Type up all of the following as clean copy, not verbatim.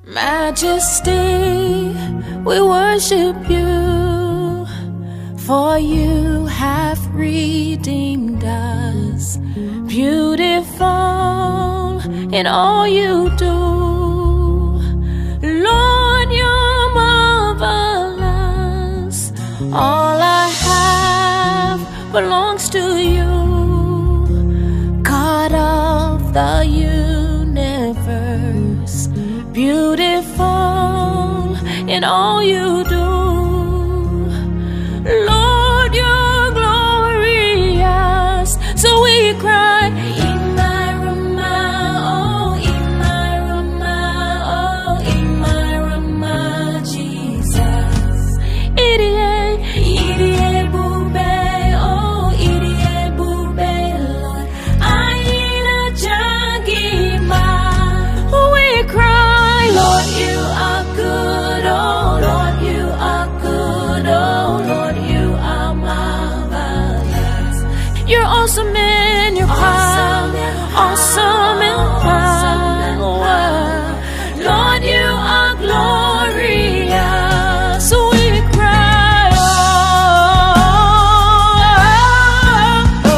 Majesty, we worship you, for you have redeemed us. Beautiful in all you do, Lord, you're marvelous. All I have belongs to you, God of the universe. Beautiful in all you do, Lord, you're glorious. So we cry, Imai Ramah, oh Imai Ramah, oh Imai Ramah, Jesus. Idiye, Idiye Bube, oh Idiye Bube, Lord, Aina Jagima. We cry, Lord, you are good, oh Lord, you are good, oh Lord, you are marvelous. You're awesome in your power, awesome in power. Lord, you are glorious. So we cry, oh,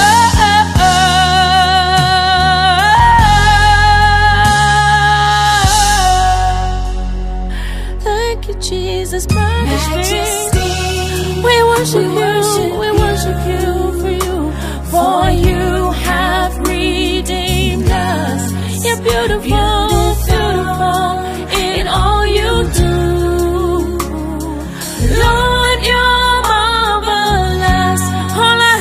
thank you, Jesus, majesty. We worship you for you, for you have redeemed us. You're beautiful, beautiful in all you do. Lord, you're marvelous. All I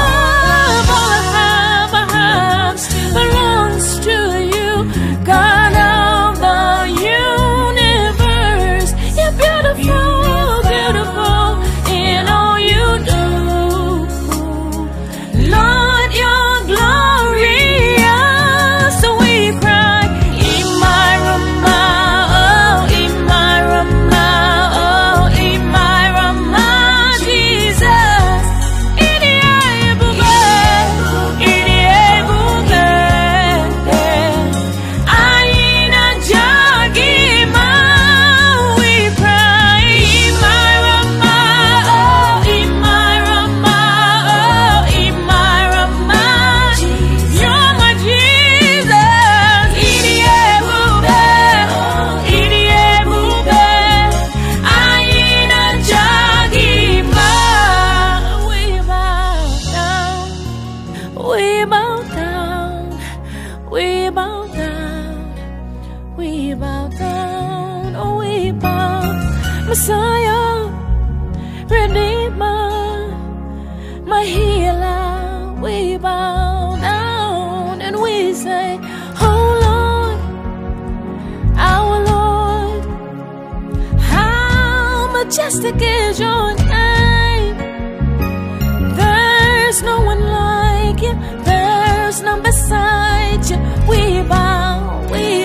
have belongs to you, God of the universe. You're beautiful, beautiful in all you do. Lord, you're glorious. So we cry, Imai Ramah, oh Imai Ramah, oh Imai Ramah, Jesus. Idiye Bube, Idiye Bube, Aina Jagima. We cry, Imai Ramah, oh Imai Ramah, oh Imai Ramah. You're my Jesus. Idiye Bube, Idiye Bube, Aina Jagima. We bow down, we bow down, we bow down, we bow down, oh we bow. Messiah, Redeemer, my healer, we bow down and we say, oh Lord, our Lord, how majestic is your name. There's no one like you, there's none beside you. We bow, we